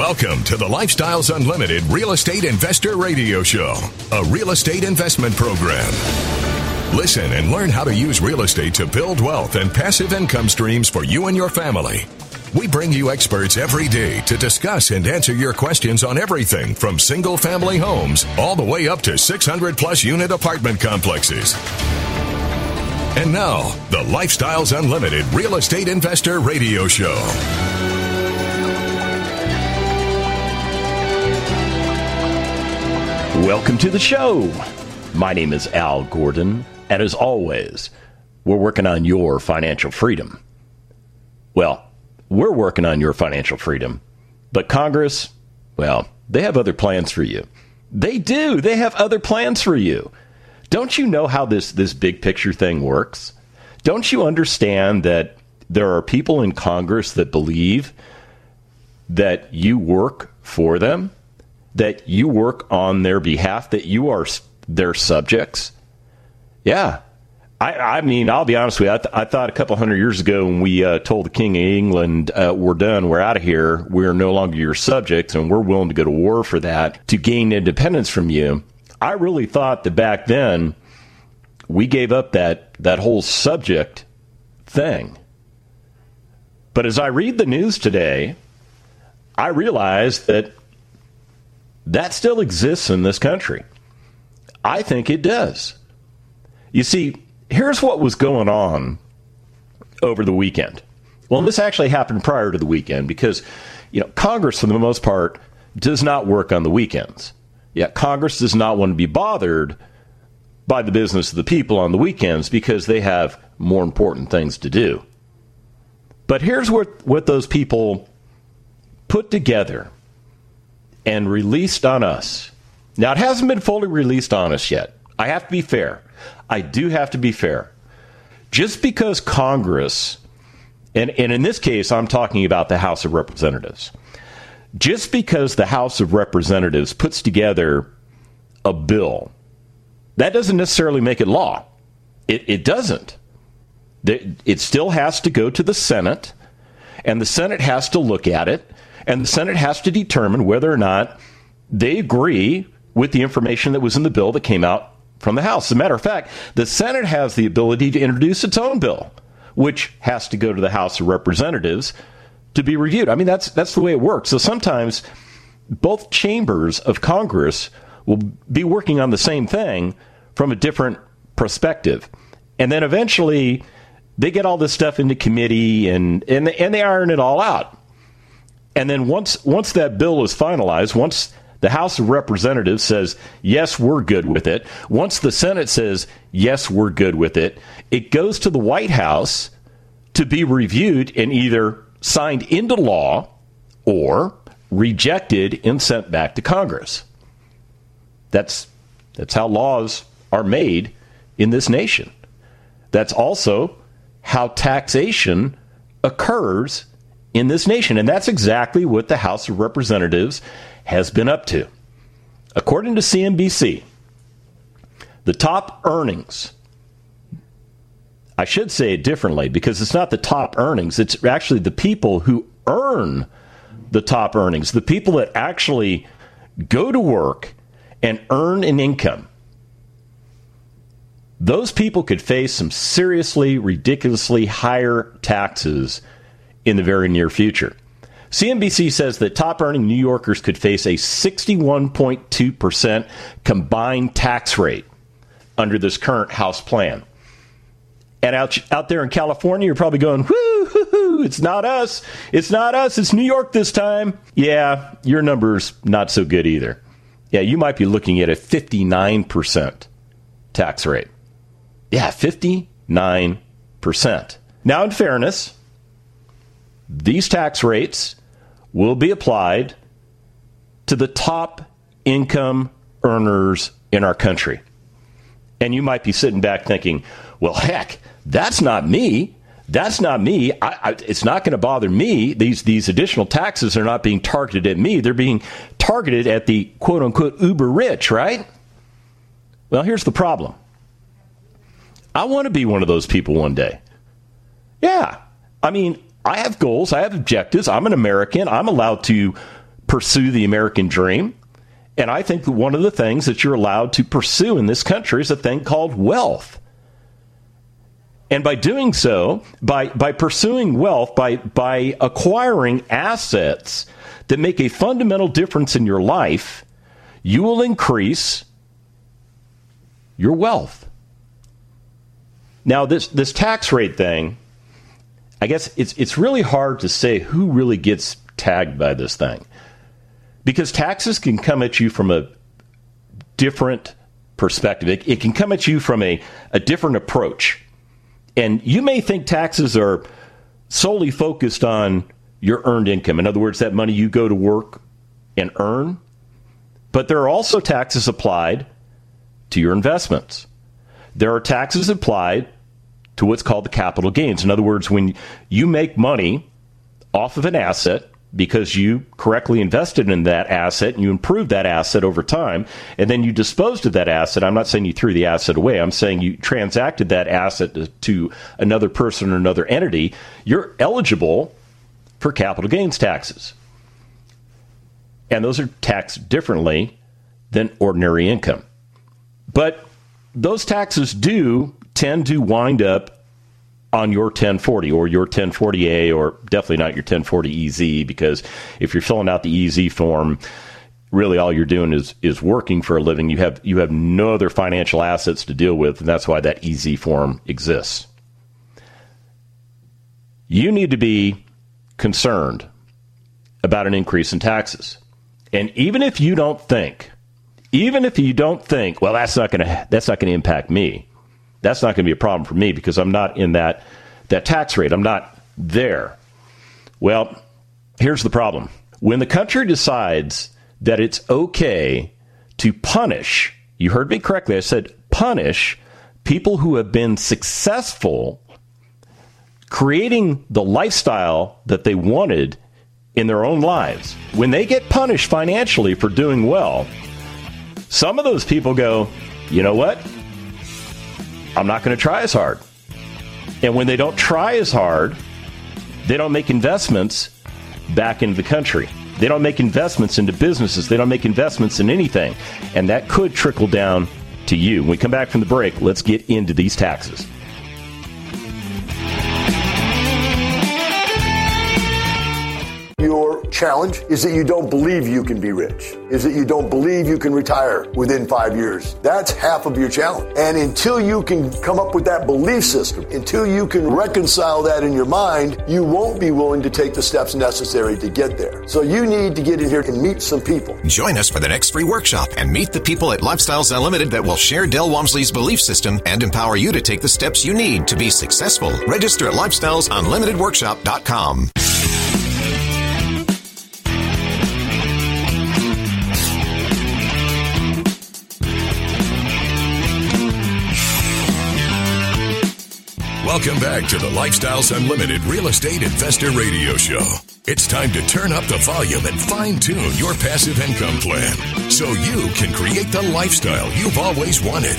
Welcome to the Lifestyles Unlimited Real Estate Investor Radio Show, a real estate investment program. Listen and learn how to use real estate to build wealth and passive income streams for you and your family. We bring you experts every day to discuss and answer your questions on everything from single-family homes all the way up to 600-plus unit apartment complexes. And now, the Lifestyles Unlimited Real Estate Investor Radio Show. Welcome to the show. My name is Al Gordon, and as always, we're working on your financial freedom. Well, we're working on your financial freedom, but Congress, well, they have other plans for you. They do. They have other plans for you. Don't you know how this big picture thing works? Don't you understand that there are people in Congress that believe that you work for them, that you work on their behalf, that you are their subjects? Yeah. I mean, I'll be honest with you. I thought a couple hundred years ago when we told the King of England, we're done, we're out of here, we're no longer your subjects, and we're willing to go to war for that to gain independence from you. I really thought that back then we gave up that whole subject thing. But as I read the news today, I realize that still exists in this country. I think it does. You see, here's what was going on over the weekend. Well, this actually happened prior to the weekend because, Congress, for the most part, does not work on the weekends. Yeah, Congress does not want to be bothered by the business of the people on the weekends because they have more important things to do. But here's what those people put together and released on us. Now, it hasn't been fully released on us yet. I have to be fair. I do have to be fair. Just because Congress, and in this case, I'm talking about the House of Representatives, just because the House of Representatives puts together a bill, that doesn't necessarily make it law. It doesn't. It still has to go to the Senate, and the Senate has to look at it, and the Senate has to determine whether or not they agree with the information that was in the bill that came out from the House. As a matter of fact, the Senate has the ability to introduce its own bill, which has to go to the House of Representatives to be reviewed. I mean, that's the way it works. So sometimes both chambers of Congress will be working on the same thing from a different perspective. And then eventually they get all this stuff into committee and they iron it all out. And then once that bill is finalized, once the House of Representatives says, yes, we're good with it, once the Senate says, yes, we're good with it, it goes to the White House to be reviewed and either signed into law or rejected and sent back to Congress. That's how laws are made in this nation. That's also how taxation occurs in this nation. And that's exactly what the House of Representatives has been up to. According to CNBC, the top earnings, I should say it differently because it's not the top earnings, it's actually the people who earn the top earnings, the people that actually go to work and earn an income. Those people could face some seriously, ridiculously higher taxes in the very near future. CNBC says that top-earning New Yorkers could face a 61.2% combined tax rate under this current House plan. And out there in California, you're probably going, whoo, it's not us. It's not us. It's New York this time. Yeah, your number's not so good either. Yeah, you might be looking at a 59% tax rate. Yeah, 59%. Now, in fairness, these tax rates will be applied to the top income earners in our country. And you might be sitting back thinking, well, heck, that's not me. That's not me. It's not going to bother me. These additional taxes are not being targeted at me. They're being targeted at the quote-unquote uber rich, right? Well, here's the problem. I want to be one of those people one day. Yeah. I mean, I have goals. I have objectives. I'm an American. I'm allowed to pursue the American dream. And I think that one of the things that you're allowed to pursue in this country is a thing called wealth. And by doing so, by pursuing wealth, by acquiring assets that make a fundamental difference in your life, you will increase your wealth. Now, this tax rate thing, I guess it's really hard to say who really gets tagged by this thing. Because taxes can come at you from a different perspective. It can come at you from a different approach. And you may think taxes are solely focused on your earned income. In other words, that money you go to work and earn. But there are also taxes applied to your investments. There are taxes applied to what's called the capital gains. In other words, when you make money off of an asset because you correctly invested in that asset and you improved that asset over time, and then you disposed of that asset. I'm not saying you threw the asset away. I'm saying you transacted that asset to another person or another entity. You're eligible for capital gains taxes. And those are taxed differently than ordinary income. But those taxes do tend to wind up on your 1040 or your 1040A, or definitely not your 1040EZ, because if you're filling out the EZ form, really all you're doing is working for a living. You have no other financial assets to deal with, and that's why that EZ form exists. You need to be concerned about an increase in taxes. And even if you don't think, well, that's not going to impact me. That's not going to be a problem for me because I'm not in that tax rate. I'm not there. Well, here's the problem. When the country decides that it's okay to punish, you heard me correctly, I said punish people who have been successful creating the lifestyle that they wanted in their own lives. When they get punished financially for doing well, some of those people go, you know what? I'm not going to try as hard. And when they don't try as hard, they don't make investments back into the country. They don't make investments into businesses. They don't make investments in anything. And that could trickle down to you. When we come back from the break, let's get into these taxes. Your challenge is that you don't believe you can be rich, is that you don't believe you can retire within 5 years. That's half of your challenge. And until you can come up with that belief system, until you can reconcile that in your mind, you won't be willing to take the steps necessary to get there. So you need to get in here and meet some people. Join us for the next free workshop and meet the people at Lifestyles Unlimited that will share Del Walmsley's belief system and empower you to take the steps you need to be successful. Register at lifestylesunlimitedworkshop.com. Welcome back to the Lifestyles Unlimited Real Estate Investor Radio Show. It's time to turn up the volume and fine-tune your passive income plan so you can create the lifestyle you've always wanted.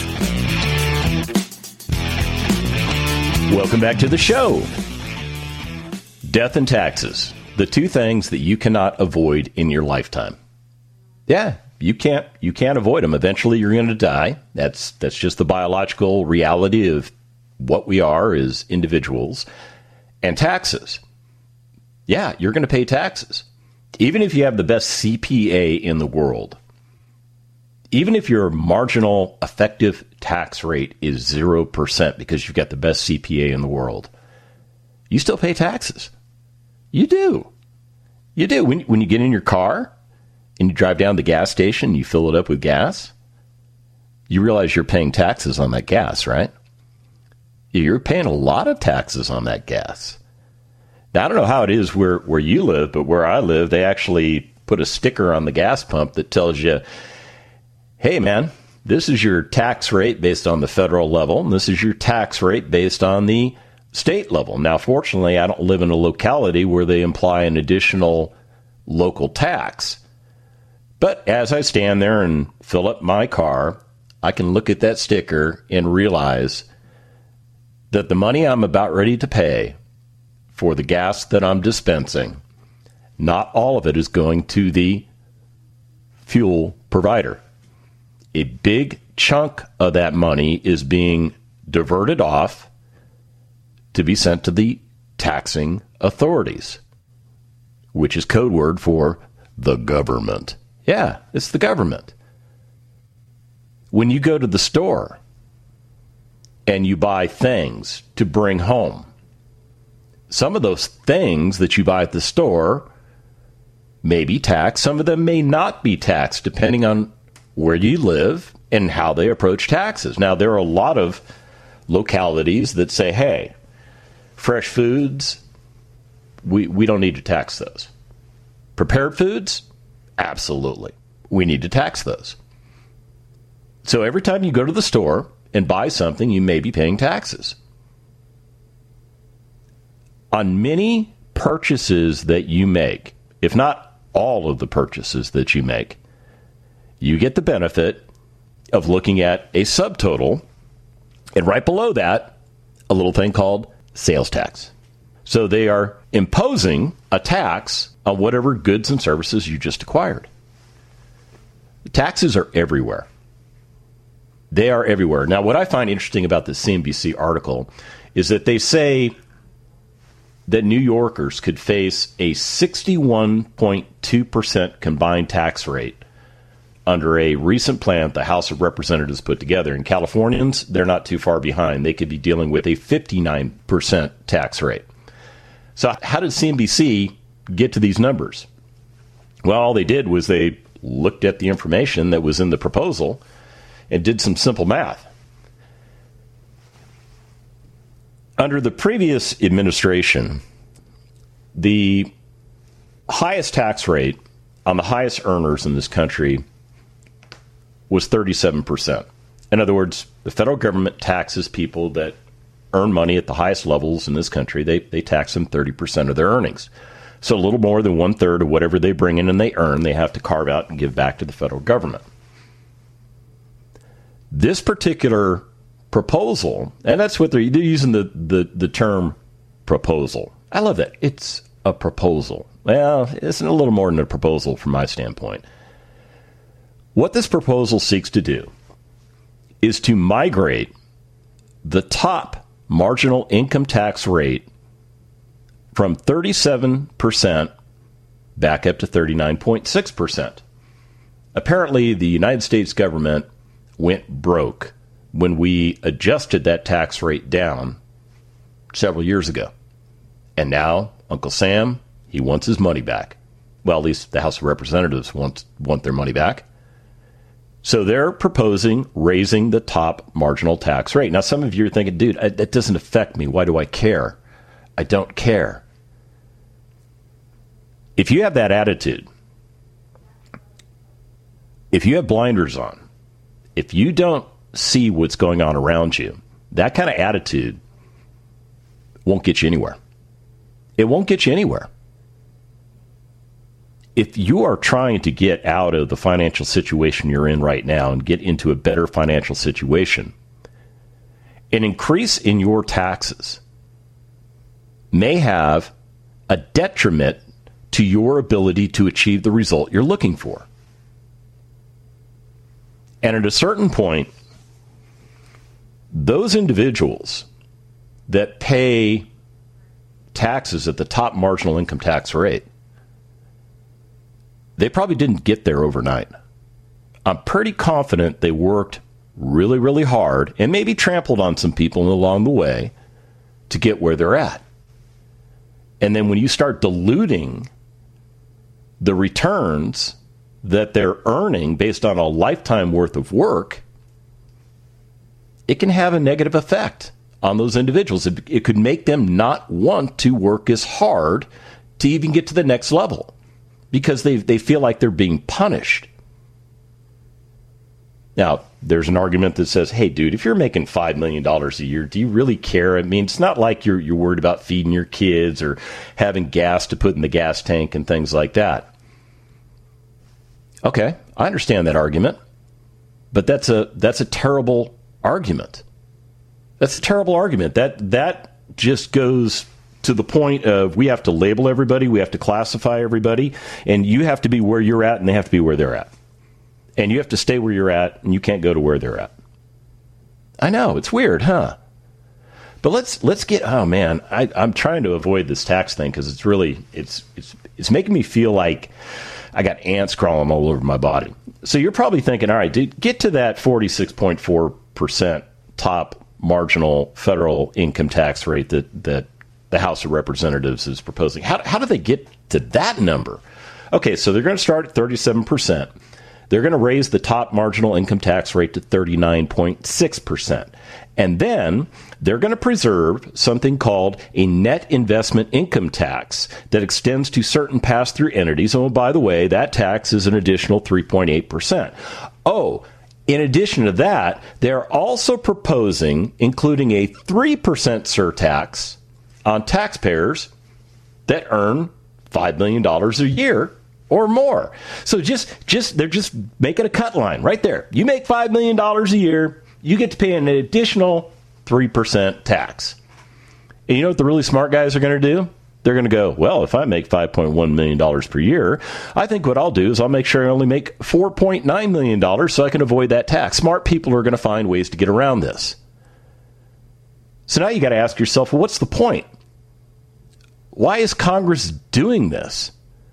Welcome back to the show. Death and taxes, the two things that you cannot avoid in your lifetime. Yeah, you can't avoid them. Eventually you're going to die. That's just the biological reality of what we are as individuals. And taxes. Yeah, you're going to pay taxes. Even if you have the best CPA in the world, even if your marginal effective tax rate is 0% because you've got the best CPA in the world, you still pay taxes. You do. You do. When you get in your car and you drive down to the gas station and you fill it up with gas, you realize you're paying taxes on that gas, right? You're paying a lot of taxes on that gas. Now, I don't know how it is where you live, but where I live, they actually put a sticker on the gas pump that tells you, hey, man, this is your tax rate based on the federal level, and this is your tax rate based on the state level. Now, fortunately, I don't live in a locality where they imply an additional local tax. But as I stand there and fill up my car, I can look at that sticker and realize that the money I'm about ready to pay for the gas that I'm dispensing Not all of it is going to the fuel provider. A big chunk of that money is being diverted off to be sent to the taxing authorities, which is code word for the government. Yeah, it's the government. When you go to the store and you buy things to bring home, some of those things that you buy at the store may be taxed. Some of them may not be taxed, depending on where you live and how they approach taxes. Now, there are a lot of localities that say, hey, fresh foods, we don't need to tax those. Prepared foods, absolutely. We need to tax those. So every time you go to the store and buy something, you may be paying taxes. On many purchases that you make, if not all of the purchases that you make, you get the benefit of looking at a subtotal, and right below that, a little thing called sales tax. So they are imposing a tax on whatever goods and services you just acquired. The taxes are everywhere. They are everywhere. Now, what I find interesting about this CNBC article is that they say that New Yorkers could face a 61.2% combined tax rate under a recent plan the House of Representatives put together. And Californians, they're not too far behind. They could be dealing with a 59% tax rate. So how did CNBC get to these numbers? Well, all they did was they looked at the information that was in the proposal and did some simple math. Under the previous administration, the highest tax rate on the highest earners in this country was 37%. In other words, the federal government taxes people that earn money at the highest levels in this country. They tax them 30% of their earnings. So a little more than 1/3 of whatever they bring in and they earn, they have to carve out and give back to the federal government. This particular proposal, and that's what they're using the term proposal. I love that. It's a proposal. Well, it's a little more than a proposal from my standpoint. What this proposal seeks to do is to migrate the top marginal income tax rate from 37% back up to 39.6%. Apparently, the United States government went broke when we adjusted that tax rate down several years ago. And now Uncle Sam, he wants his money back. Well, at least the House of Representatives want their money back. So they're proposing raising the top marginal tax rate. Now, some of you are thinking, dude, that doesn't affect me. Why do I care? I don't care. If you have that attitude, if you have blinders on, if you don't see what's going on around you, that kind of attitude won't get you anywhere. It won't get you anywhere. If you are trying to get out of the financial situation you're in right now and get into a better financial situation, an increase in your taxes may have a detriment to your ability to achieve the result you're looking for. And at a certain point, those individuals that pay taxes at the top marginal income tax rate, they probably didn't get there overnight. I'm pretty confident they worked really, really hard and maybe trampled on some people along the way to get where they're at. And then when you start diluting the returns that they're earning based on a lifetime worth of work, it can have a negative effect on those individuals. It could make them not want to work as hard to even get to the next level because they feel like they're being punished. Now, there's an argument that says, hey, dude, if you're making $5 million a year, do you really care? I mean, it's not like you're worried about feeding your kids or having gas to put in the gas tank and things like that. Okay, I understand that argument, but that's a terrible argument. That's a terrible argument. That just goes to the point of we have to label everybody, we have to classify everybody, and you have to be where you're at and they have to be where they're at. And you have to stay where you're at and you can't go to where they're at. I know, it's weird, huh? But let's get, oh man, I'm trying to avoid this tax thing because it's really, it's making me feel like I got ants crawling all over my body. So you're probably thinking, all right, dude, get to that 46.4% top marginal federal income tax rate that the House of Representatives is proposing. How do they get to that number? Okay, so they're going to start at 37%. They're going to raise the top marginal income tax rate to 39.6%. And then they're going to preserve something called a net investment income tax that extends to certain pass-through entities. Oh, by the way, that tax is an additional 3.8%. Oh, in addition to that, they're also proposing including a 3% surtax on taxpayers that earn $5 million a year or more. So they're just making a cut line right there. You make $5 million a year, you get to pay an additional 3% tax. And you know what the really smart guys are going to do? They're going to go, well, if I make $5.1 million per year, I think what I'll do is I'll make sure I only make $4.9 million so I can avoid that tax. Smart people are going to find ways to get around this. So now you got to ask yourself, well, what's the point? Why is Congress doing this?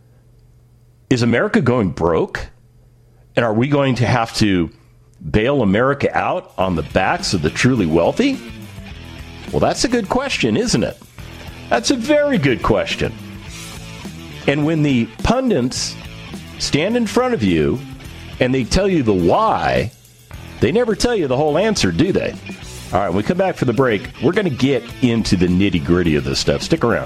Is America going broke? And are we going to have to bail America out on the backs of the truly wealthy? Well, that's a good question, isn't it? That's a very good question. And when the pundits stand in front of you and they tell you the why, they never tell you the whole answer, do they? All right, when we come back for the break, we're going to get into the nitty-gritty of this stuff. Stick around.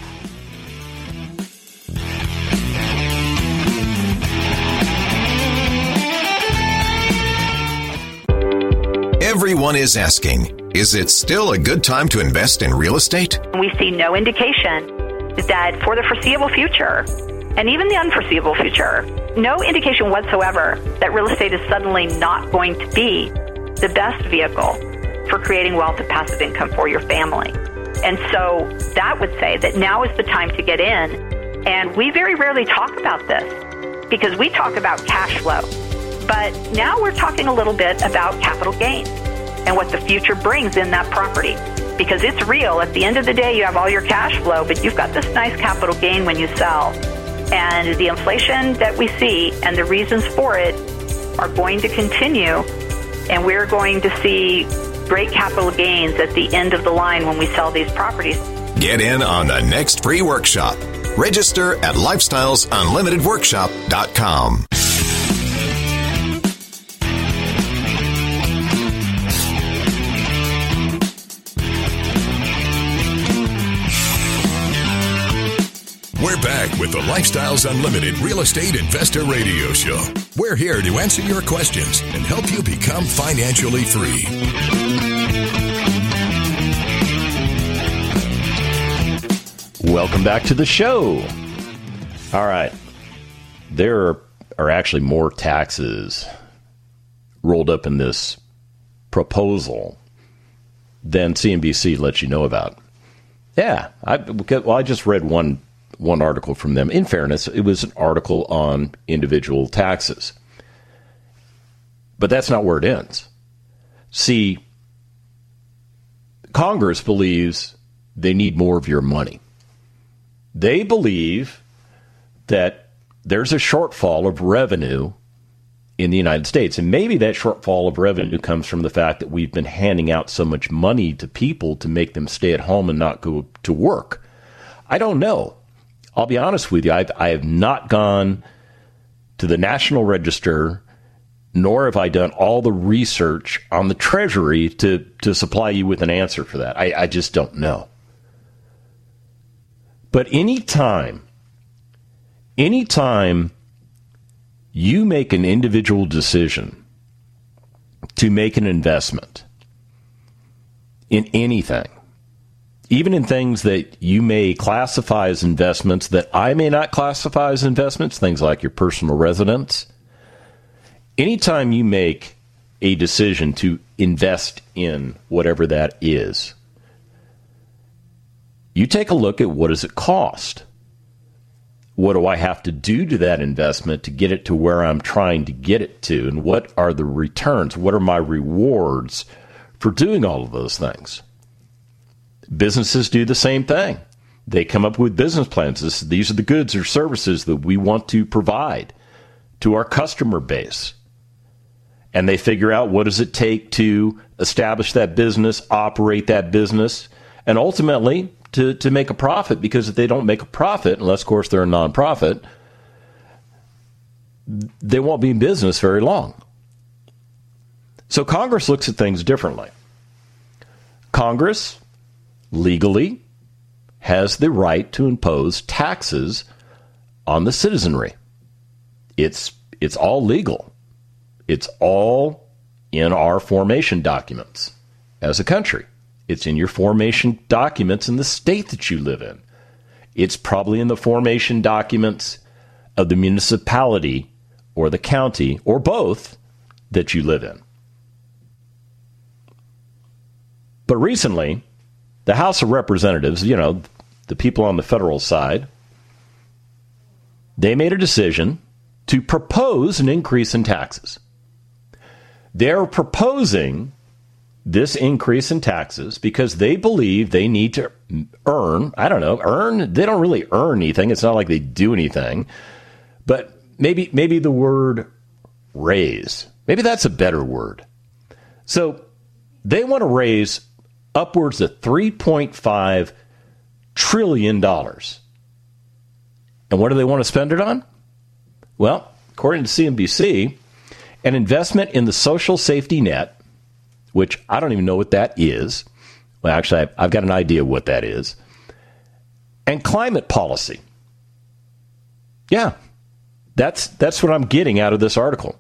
Everyone is asking, is it still a good time to invest in real estate? We see no indication that for the foreseeable future, and even the unforeseeable future, no indication whatsoever that real estate is suddenly not going to be the best vehicle for creating wealth and passive income for your family. And so that would say that now is the time to get in. And we very rarely talk about this because we talk about cash flow. But now we're talking a little bit about capital gains and what the future brings in that property. Because it's real. At the end of the day, you have all your cash flow, but you've got this nice capital gain when you sell. And the inflation that we see and the reasons for it are going to continue. And we're going to see great capital gains at the end of the line when we sell these properties. Get in on the next free workshop. Register at lifestylesunlimitedworkshop.com. We're back with the Lifestyles Unlimited Real Estate Investor Radio Show. We're here to answer your questions and help you become financially free. Welcome back to the show. All right. There are actually more taxes rolled up in this proposal than CNBC lets you know about. Yeah. I just read one article from them. In fairness, it was an article on individual taxes. But that's not where it ends. See, Congress believes they need more of your money. They believe that there's a shortfall of revenue in the United States. And maybe that shortfall of revenue comes from the fact that we've been handing out so much money to people to make them stay at home and not go to work. I don't know. I'll be honest with you. I have not gone to the National Register, nor have I done all the research on the Treasury to supply you with an answer for that. I just don't know. But anytime you make an individual decision to make an investment in anything, even in things that you may classify as investments that I may not classify as investments, things like your personal residence, anytime you make a decision to invest in whatever that is, you take a look at what does it cost? What do I have to do to that investment to get it to where I'm trying to get it to? And what are the returns? What are my rewards for doing all of those things? Businesses do the same thing. They come up with business plans. These are the goods or services that we want to provide to our customer base. And they figure out what does it take to establish that business, operate that business, and ultimately to make a profit, because if they don't make a profit, unless, of course, they're a nonprofit, they won't be in business very long. So Congress looks at things differently. Congress legally has the right to impose taxes on the citizenry. It's all legal. It's all in our formation documents as a country. It's in your formation documents in the state that you live in. It's probably in the formation documents of the municipality or the county or both that you live in. But recently, the House of Representatives, the people on the federal side, they made a decision to propose an increase in taxes. They're proposing this increase in taxes because they believe they need to earn, they don't really earn anything. It's not like they do anything. But maybe the word raise, maybe that's a better word. So they want to raise upwards of $3.5 trillion. And what do they want to spend it on? Well, according to CNBC, an investment in the social safety net, which I don't even know what that is. Well, actually, I've got an idea what that is. And climate policy. Yeah, that's what I'm getting out of this article.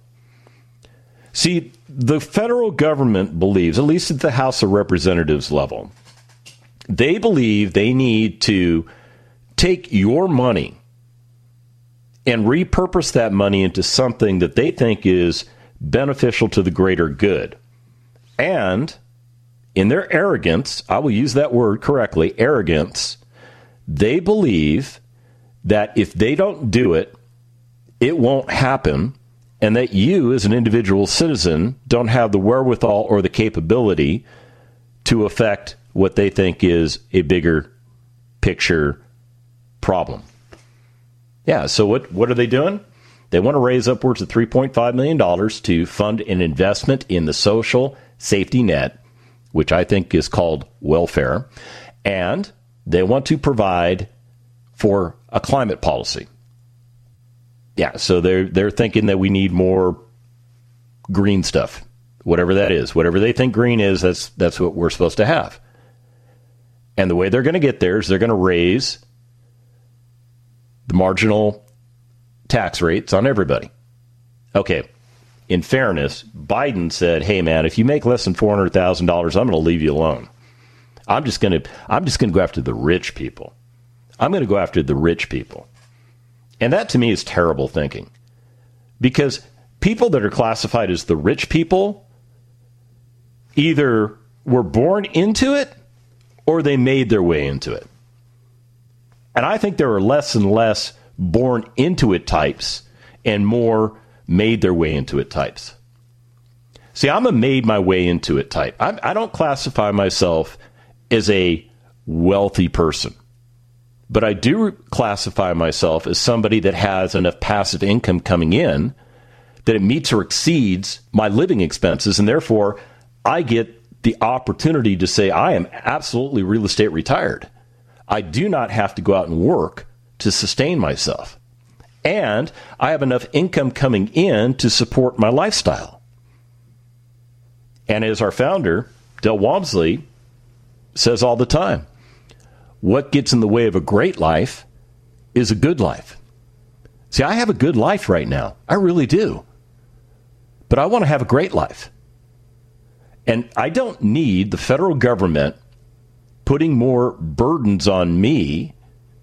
See, the federal government believes, at least at the House of Representatives level, they believe they need to take your money and repurpose that money into something that they think is beneficial to the greater good. And in their arrogance, I will use that word correctly, arrogance, they believe that if they don't do it, it won't happen, and that you as an individual citizen don't have the wherewithal or the capability to affect what they think is a bigger picture problem. Yeah, so what are they doing? They want to raise upwards of $3.5 million to fund an investment in the social safety net, which I think is called welfare, and they want to provide for a climate policy. Yeah, so they're thinking that we need more green stuff, whatever that is. Whatever they think green is, that's what we're supposed to have. And the way they're going to get there is they're going to raise the marginal tax rates on everybody. Okay, in fairness, Biden said, "Hey man, if you make less than $400,000, I'm going to leave you alone. I'm just going to go after the rich people. I'm going to go after the rich people." And that to me is terrible thinking, because people that are classified as the rich people either were born into it or they made their way into it. And I think there are less and less born into it types and more made their way into it types. See, I'm a made my way into it type. I don't classify myself as a wealthy person, but I do classify myself as somebody that has enough passive income coming in that it meets or exceeds my living expenses, and therefore I get the opportunity to say I am absolutely real estate retired. I do not have to go out and work to sustain myself. And I have enough income coming in to support my lifestyle. And as our founder, Del Walmsley, says all the time, what gets in the way of a great life is a good life. See, I have a good life right now. I really do. But I want to have a great life. And I don't need the federal government putting more burdens on me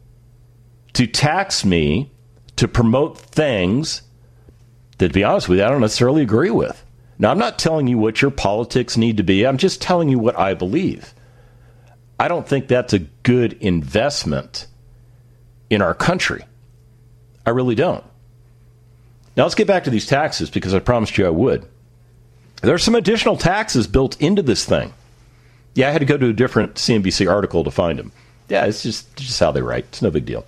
to tax me to promote things that, to be honest with you, I don't necessarily agree with. Now, I'm not telling you what your politics need to be. I'm just telling you what I believe. I don't think that's a good investment in our country. I really don't. Now let's get back to these taxes, because I promised you I would. There's some additional taxes built into this thing. Yeah, I had to go to a different CNBC article to find them. Yeah, it's just how they write. It's no big deal.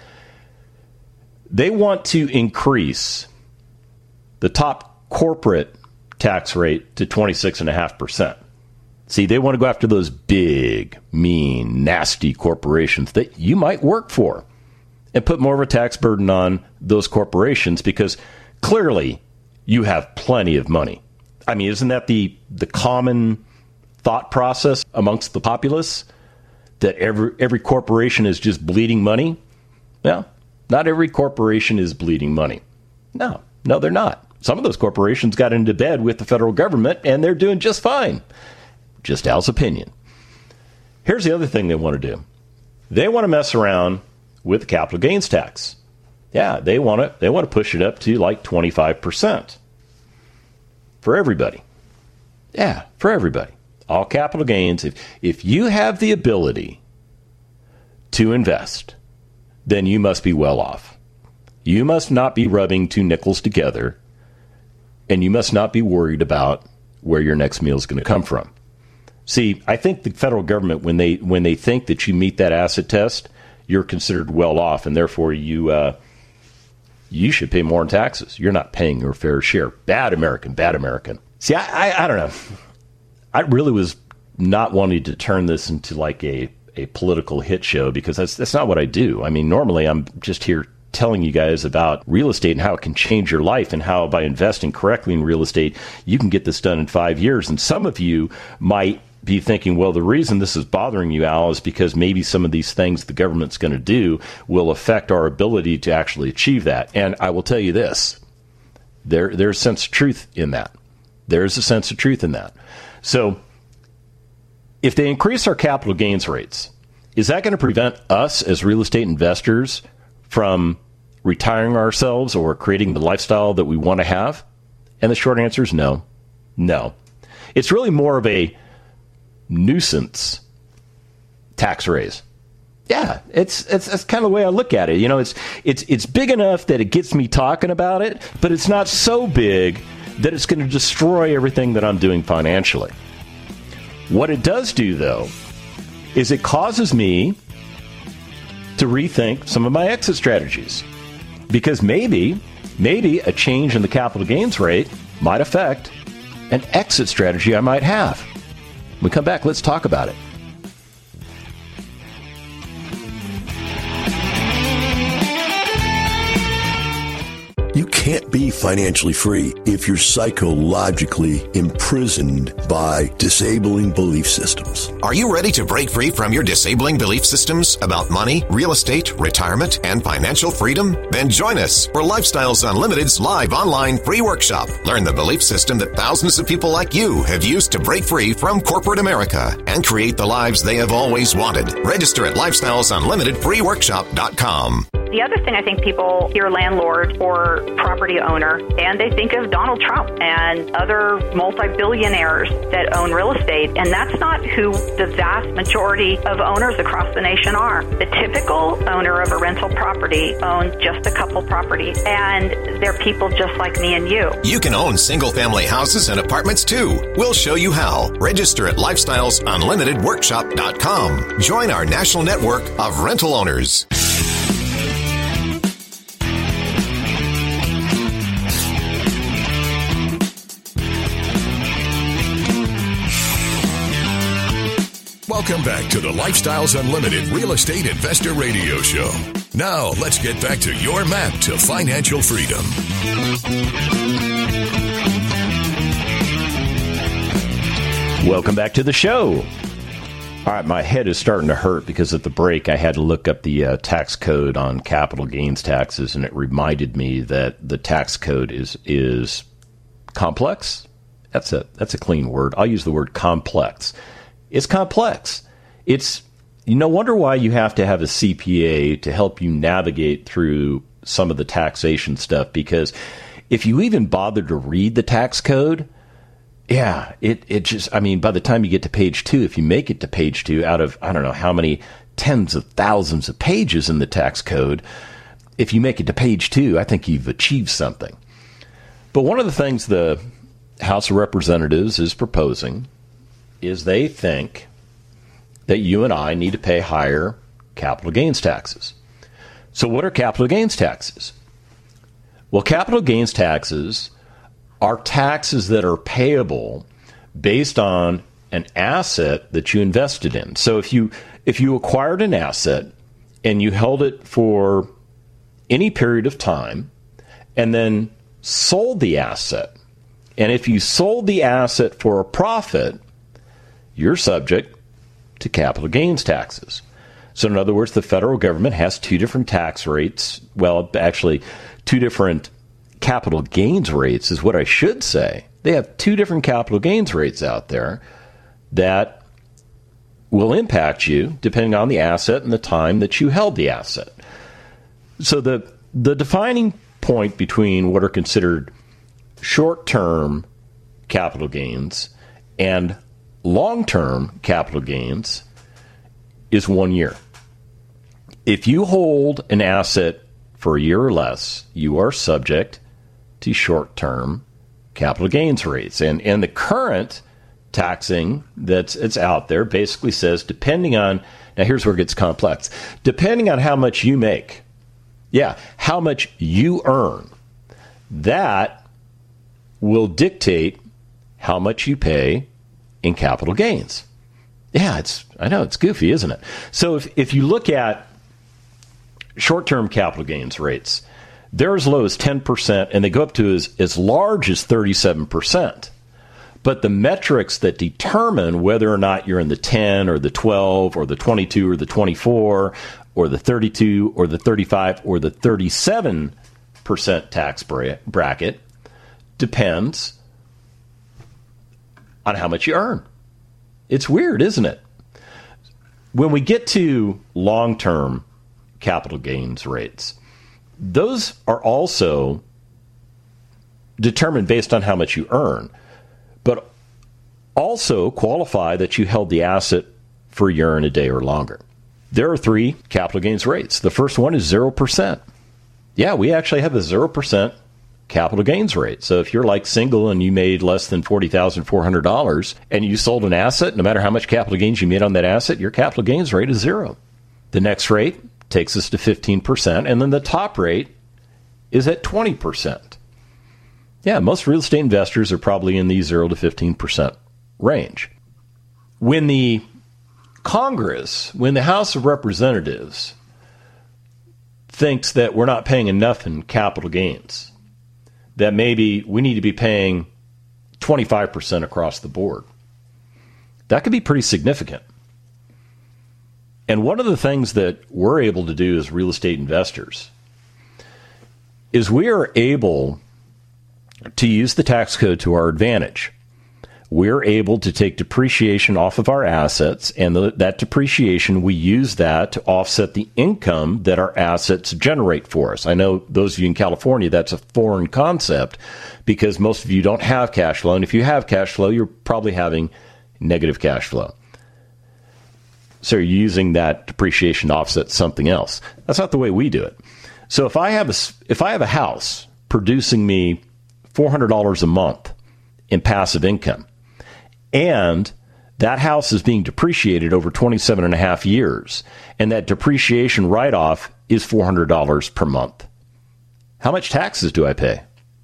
They want to increase the top corporate tax rate to 26.5%. See, they want to go after those big, mean, nasty corporations that you might work for and put more of a tax burden on those corporations, because clearly you have plenty of money. I mean, isn't that the common thought process amongst the populace, that every corporation is just bleeding money? Well, not every corporation is bleeding money. No, they're not. Some of those corporations got into bed with the federal government, and they're doing just fine. Just Al's opinion. Here's the other thing they want to do. They want to mess around with the capital gains tax. Yeah, they want to push it up to like 25%. For everybody. Yeah, for everybody. All capital gains. If you have the ability to invest, then you must be well off. You must not be rubbing two nickels together, and you must not be worried about where your next meal is going to come from. See, I think the federal government, when they think that you meet that asset test, you're considered well off, and therefore you should pay more in taxes. You're not paying your fair share. Bad American. See, I don't know. I really was not wanting to turn this into like a political hit show, because that's not what I do. I mean, normally I'm just here telling you guys about real estate and how it can change your life, and how by investing correctly in real estate, you can get this done in 5 years. And some of you might be thinking, well, the reason this is bothering you, Al, is because maybe some of these things the government's going to do will affect our ability to actually achieve that. And I will tell you this, there's a sense of truth in that. There's a sense of truth in that. So if they increase our capital gains rates, is that going to prevent us as real estate investors from retiring ourselves or creating the lifestyle that we want to have? And the short answer is no. No. It's really more of a nuisance tax raise. Yeah, it's kind of the way I look at it. You know, it's big enough that it gets me talking about it, but it's not so big that it's going to destroy everything that I'm doing financially. What it does do, though, is it causes me to rethink some of my exit strategies, because maybe a change in the capital gains rate might affect an exit strategy I might have. When we come back, let's talk about it. You can't be financially free if you're psychologically imprisoned by disabling belief systems. Are you ready to break free from your disabling belief systems about money, real estate, retirement, and financial freedom? Then join us for Lifestyles Unlimited's live online free workshop. Learn the belief system that thousands of people like you have used to break free from corporate America and create the lives they have always wanted. Register at LifestylesUnlimitedFreeWorkshop.com. The other thing, I think people hear landlord or property owner, and they think of Donald Trump and other multi-billionaires that own real estate, and that's not who the vast majority of owners across the nation are. The typical owner of a rental property owns just a couple properties, and they're people just like me and you. You can own single-family houses and apartments too. We'll show you how. Register at LifestylesUnlimitedWorkshop.com. Join our national network of rental owners. Welcome back to the Lifestyles Unlimited Real Estate Investor Radio Show. Now, let's get back to your map to financial freedom. Welcome back to the show. All right, my head is starting to hurt because at the break I had to look up the tax code on capital gains taxes, and it reminded me that the tax code is complex. That's a clean word. I'll use the word complex. It's complex. It's, no wonder why you have to have a CPA to help you navigate through some of the taxation stuff, because if you even bother to read the tax code, Yeah, it just, I mean, by the time you get to page 2, if you make it to page 2 out of, I don't know how many tens of thousands of pages in the tax code, if you make it to page 2, I think you've achieved something. But one of the things the House of Representatives is proposing is they think that you and I need to pay higher capital gains taxes. So what are capital gains taxes? Well, capital gains taxes are taxes that are payable based on an asset that you invested in. So if you acquired an asset and you held it for any period of time and then sold the asset, and if you sold the asset for a profit, you're subject to capital gains taxes. So in other words, the federal government has two different tax rates. Well, actually, two different capital gains rates is what I should say. They have two different capital gains rates out there that will impact you depending on the asset and the time that you held the asset. So the defining point between what are considered short-term capital gains and long-term capital gains is 1 year. If you hold an asset for a year or less, you are subject to short-term capital gains rates. And the current taxing that's out there basically says, depending on, now here's where it gets complex, depending on how much you make, how much you earn, that will dictate how much you pay in capital gains. Yeah, I know it's goofy, isn't it? So if you look at short-term capital gains rates, they're as low as 10%, and they go up to as large as 37%. But the metrics that determine whether or not you're in the 10 or the 12 or the 22 or the 24 or the 32 or the 35 or the 37% tax bracket depends on how much you earn. It's weird, isn't it? When we get to long-term capital gains rates, those are also determined based on how much you earn, but also qualify that you held the asset for a year and a day or longer. There are three capital gains rates. The first one is 0%. Yeah, we actually have a 0% capital gains rate. So if you're like single and you made less than $40,400 and you sold an asset, no matter how much capital gains you made on that asset, your capital gains rate is 0. The next rate takes us to 15%, and then the top rate is at 20%. Yeah, most real estate investors are probably in the 0 to 15% range. When the House of Representatives thinks that we're not paying enough in capital gains, that maybe we need to be paying 25% across the board, that could be pretty significant. And one of the things that we're able to do as real estate investors is we are able to use the tax code to our advantage. We're able to take depreciation off of our assets, and that depreciation, we use that to offset the income that our assets generate for us. I know those of you in California, that's a foreign concept because most of you don't have cash flow. And if you have cash flow, you're probably having negative cash flow. So you're using that depreciation to offset something else. That's not the way we do it. So if I have a house producing me $400 a month in passive income, and that house is being depreciated over 27 and a half years, and that depreciation write-off is $400 per month, how much taxes do I pay?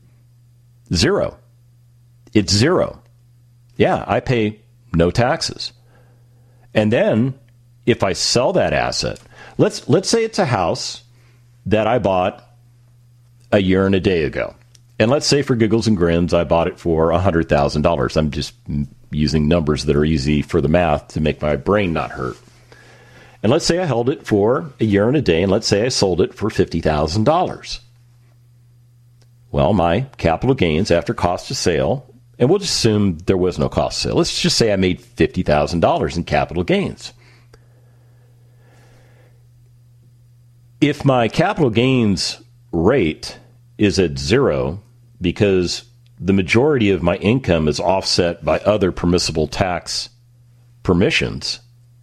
0. It's 0. Yeah, I pay no taxes. And then if I sell that asset, let's say it's a house that I bought a year and a day ago. And let's say for giggles and grins, I bought it for $100,000. I'm just using numbers that are easy for the math to make my brain not hurt. And let's say I held it for a year and a day, and let's say I sold it for $50,000. Well, my capital gains after cost of sale, and we'll just assume there was no cost of sale. Let's just say I made $50,000 in capital gains. If my capital gains rate is at 0 because the majority of my income is offset by other permissible tax permissions,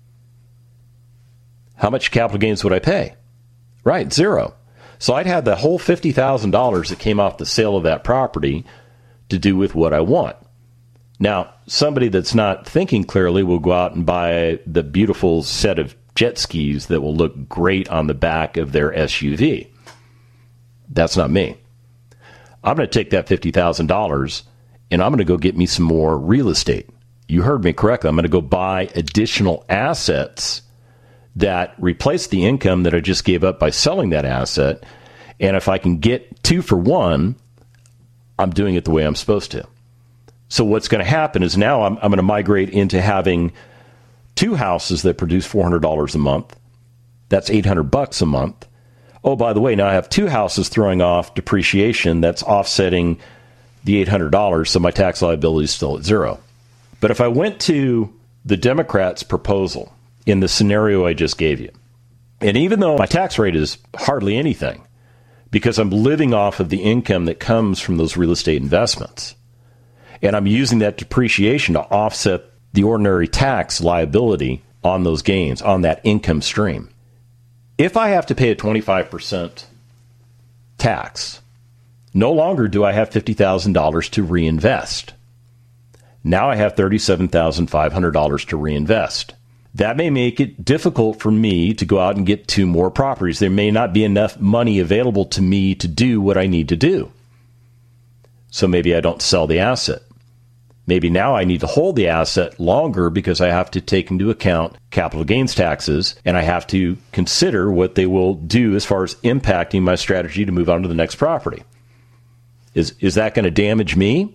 how much capital gains would I pay? Right, zero. So I'd have the whole $50,000 that came off the sale of that property to do with what I want. Now, somebody that's not thinking clearly will go out and buy the beautiful set of jet skis that will look great on the back of their SUV. That's not me. I'm going to take that $50,000 and I'm going to go get me some more real estate. You heard me correctly. I'm going to go buy additional assets that replace the income that I just gave up by selling that asset. And if I can get 2 for 1, I'm doing it the way I'm supposed to. So what's going to happen is now I'm going to migrate into having 2 houses that produce $400 a month. That's $800 a month. Oh, by the way, now I have 2 houses throwing off depreciation that's offsetting the $800, so my tax liability is still at zero. But if I went to the Democrats' proposal in the scenario I just gave you, and even though my tax rate is hardly anything, because I'm living off of the income that comes from those real estate investments, and I'm using that depreciation to offset the ordinary tax liability on those gains, on that income stream. If I have to pay a 25% tax, no longer do I have $50,000 to reinvest. Now I have $37,500 to reinvest. That may make it difficult for me to go out and get 2 more properties. There may not be enough money available to me to do what I need to do. So maybe I don't sell the asset. Maybe now I need to hold the asset longer because I have to take into account capital gains taxes, and I have to consider what they will do as far as impacting my strategy to move on to the next property. Is that going to damage me?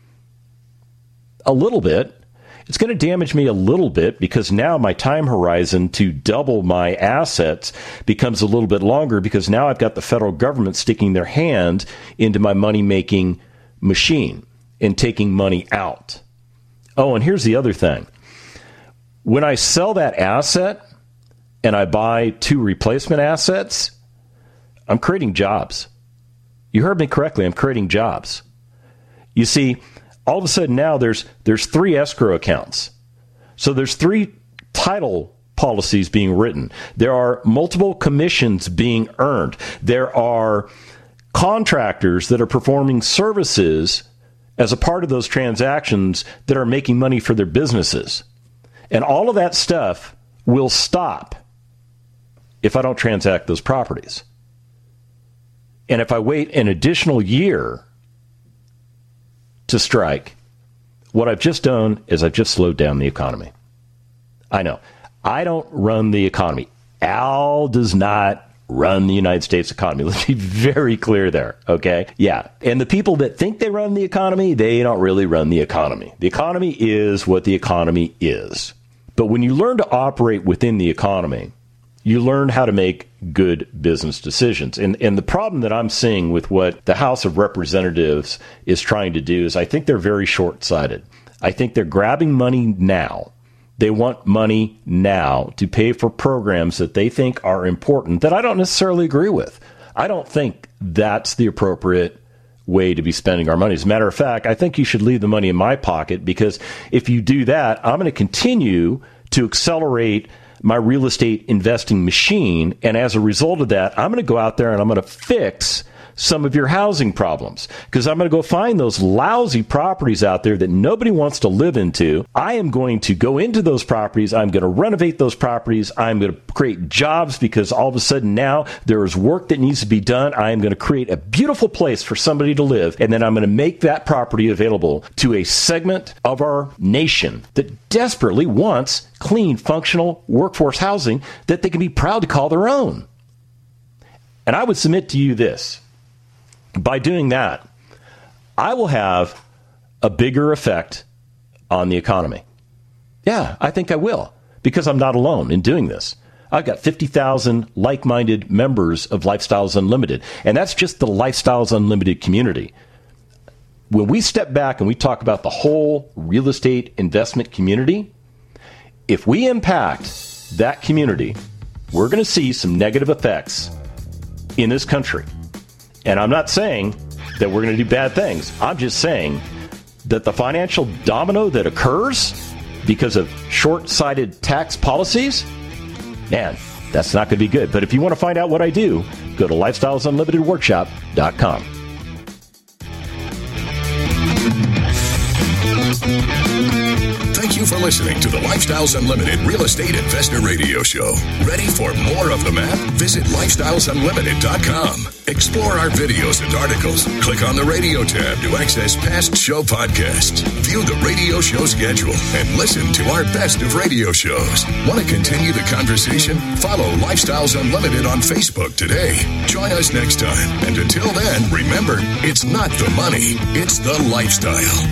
A little bit. It's going to damage me a little bit because now my time horizon to double my assets becomes a little bit longer because now I've got the federal government sticking their hand into my money-making machine and taking money out. Oh, and here's the other thing. When I sell that asset and I buy 2 replacement assets, I'm creating jobs. You heard me correctly. I'm creating jobs. You see, all of a sudden now there's 3 escrow accounts. So there's 3 title policies being written. There are multiple commissions being earned. There are contractors that are performing services as a part of those transactions that are making money for their businesses. And all of that stuff will stop if I don't transact those properties. And if I wait an additional year to strike, what I've just done is I've just slowed down the economy. I know. I don't run the economy. Al does not run the United States economy. Let's be very clear there, okay? Yeah. And the people that think they run the economy, they don't really run the economy. The economy is what the economy is. But when you learn to operate within the economy, you learn how to make good business decisions. And the problem that I'm seeing with what the House of Representatives is trying to do is I think they're very short-sighted. I think they're grabbing money now. They want money now to pay for programs that they think are important that I don't necessarily agree with. I don't think that's the appropriate way to be spending our money. As a matter of fact, I think you should leave the money in my pocket because if you do that, I'm going to continue to accelerate my real estate investing machine. And as a result of that, I'm going to go out there and I'm going to fix some of your housing problems because I'm going to go find those lousy properties out there that nobody wants to live into. I am going to go into those properties. I'm going to renovate those properties. I'm going to create jobs because all of a sudden now there is work that needs to be done. I am going to create a beautiful place for somebody to live. And then I'm going to make that property available to a segment of our nation that desperately wants clean, functional workforce housing that they can be proud to call their own. And I would submit to you this. By doing that, I will have a bigger effect on the economy. Yeah, I think I will, because I'm not alone in doing this. I've got 50,000 like-minded members of Lifestyles Unlimited, and that's just the Lifestyles Unlimited community. When we step back and we talk about the whole real estate investment community, if we impact that community, we're going to see some negative effects in this country. And I'm not saying that we're going to do bad things. I'm just saying that the financial domino that occurs because of short-sighted tax policies, man, that's not going to be good. But if you want to find out what I do, go to lifestylesunlimitedworkshop.com. Thank you for listening to the Lifestyles Unlimited Real Estate Investor Radio Show. Ready for more of the map? Visit lifestylesunlimited.com. Explore our videos and articles. Click on the radio tab to access past show podcasts. View the radio show schedule and listen to our best of radio shows. Want to continue the conversation? Follow Lifestyles Unlimited on Facebook today. Join us next time. And until then, remember, it's not the money, it's the lifestyle.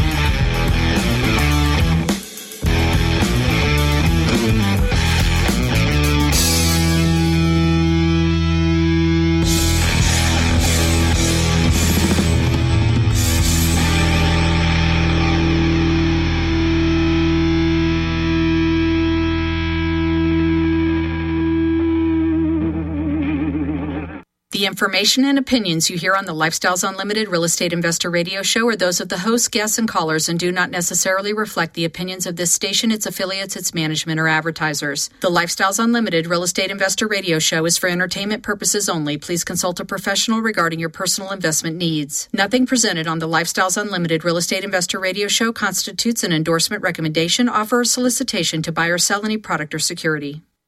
The information and opinions you hear on the Lifestyles Unlimited Real Estate Investor Radio Show are those of the hosts, guests, and callers and do not necessarily reflect the opinions of this station, its affiliates, its management, or advertisers. The Lifestyles Unlimited Real Estate Investor Radio Show is for entertainment purposes only. Please consult a professional regarding your personal investment needs. Nothing presented on the Lifestyles Unlimited Real Estate Investor Radio Show constitutes an endorsement, recommendation, offer, or solicitation to buy or sell any product or security.